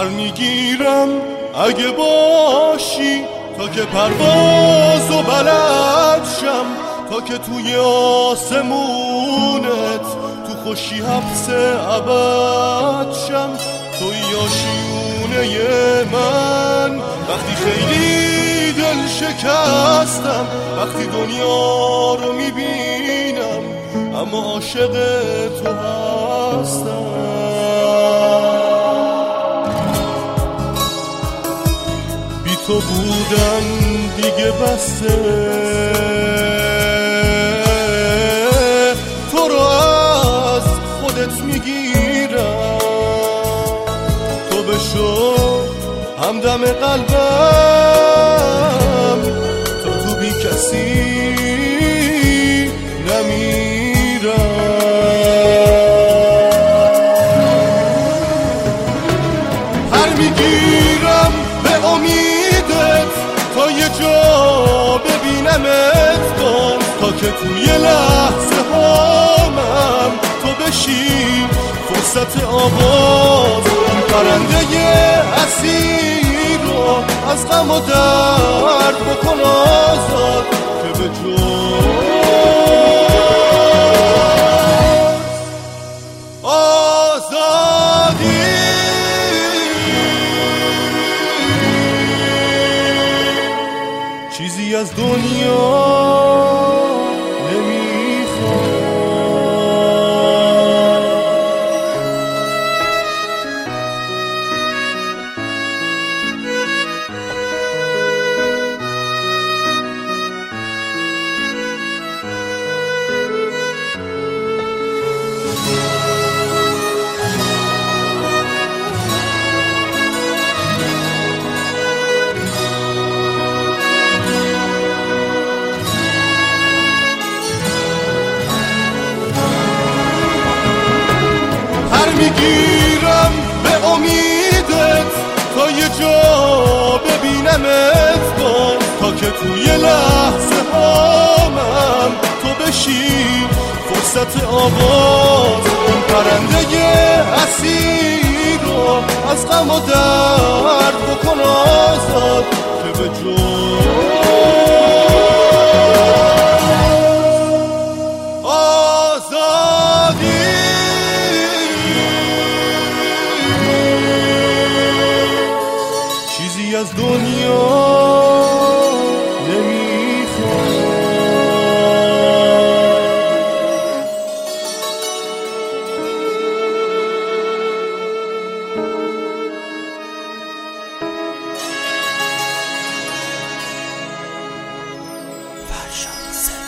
میگیرم اگه باشی تا که پروازو بلد شم، تا که توی آسمونت تو خوشی حبس ابد شم. توی آشیونه من وقتی خیلی دل شکستم، وقتی دنیا رو میبینم اما عاشق تو هستم. بی تو بودن دیگه بسته، تو رو از خودت میگیرم. تو بشو همدم قلبم، تو بی کسی نمیرم. پر میگیرم به امیدت تا یه جا ببینمت باز، تا که توی لحظه هامم تو بشی فرصت آواز. پرنده اسیر رو از غم و درد بکن آزاد، که به جز آزادی چیزی از دنیا نمیخوام. میگیرم به امیدت تا یه جا ببینمت باز، تا که توی لحظه هامم تو بشی فرصت آواز. اون پرنده اسیر رو از غم و درد بکن آزاد، که به چیزی از دنیا نمیخوام. فرشاد